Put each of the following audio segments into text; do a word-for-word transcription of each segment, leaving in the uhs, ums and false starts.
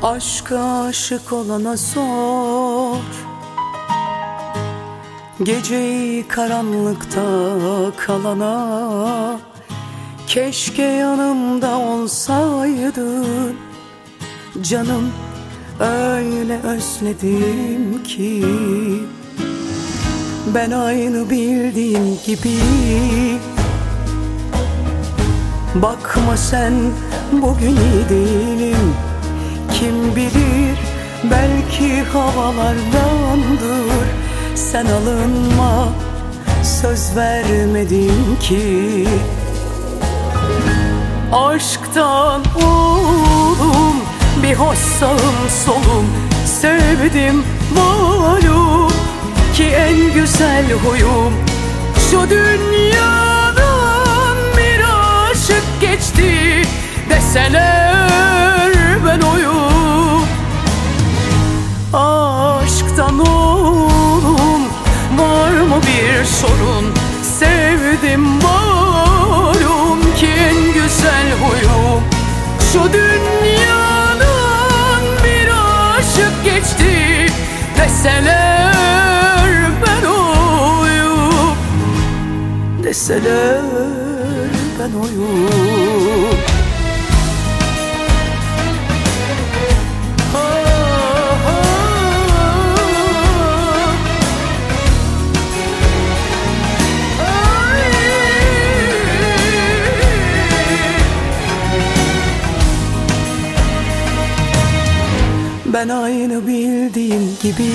Aşka aşık olana sor, geceyi karanlıkta kalana. Keşke yanımda olsaydın canım, öyle özledim ki. Ben aynı bildiğin gibi. Bakma sen, bugün iyi değilim. Kim bilir, belki havalardandır. Sen alınma, söz vermedim ki. Aşktan oldum, bir hoş sağım solum. Sevdim malum ki en güzel huyum. Şu dünyadan bir aşık geçti deseler ben oyum. Aşktan oğlum, var mı bir sorun? Sevdim malum ki en güzel huyum. Şu dünyadan bir aşık geçti deseler ben oyum. Deseler ben oyum. Ben aynı bildiğin gibi.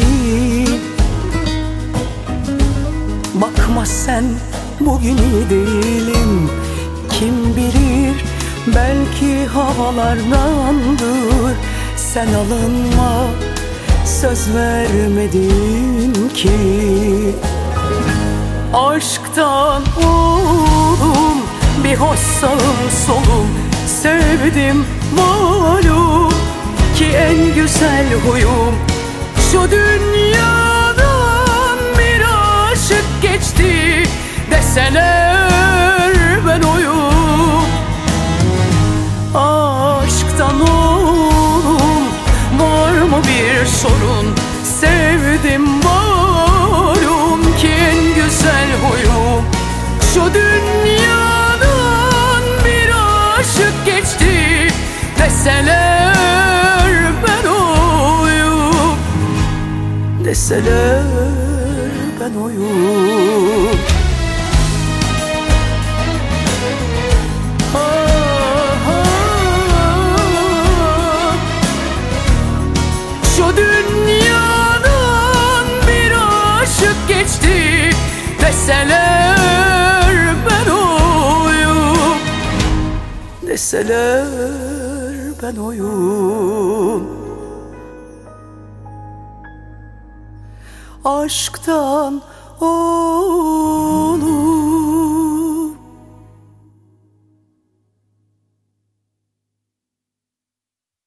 Bakma sen, bugün iyi değilim. Kim bilir, belki havalardandır. Sen alınma, söz vermedin ki. Aşktan oğlum, bir hoş sağım solum. Sevdim malum ki en güzel huyum. Şu dünyadan bir aşık geçti deseler ben oyum. Aşktan oğlum, var mı bir sorun? Sevdim malum ki en güzel huyum. Şu dünyadan bir aşık geçti deseler ben oyum. Deseler ben oyum. Ha, ha. Şu dünyadan bir aşık geçti deseler ben oyum. Deseler ben oyum. Aşktan o